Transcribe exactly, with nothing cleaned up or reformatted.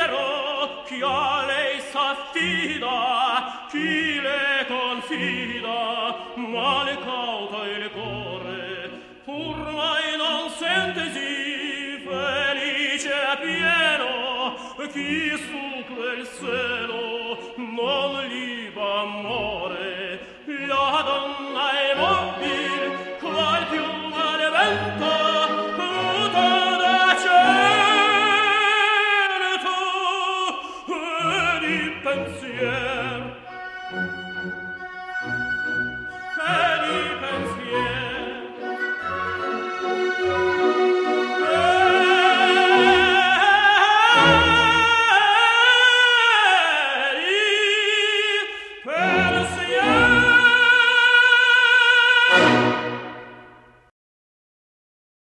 vero chi a lei s'affida, chi le confida, male cauta il cuore, pur mai non sentesi felice e pieno, chi su quel seno non liba amore, la donna è mobile, qual piuma al vento,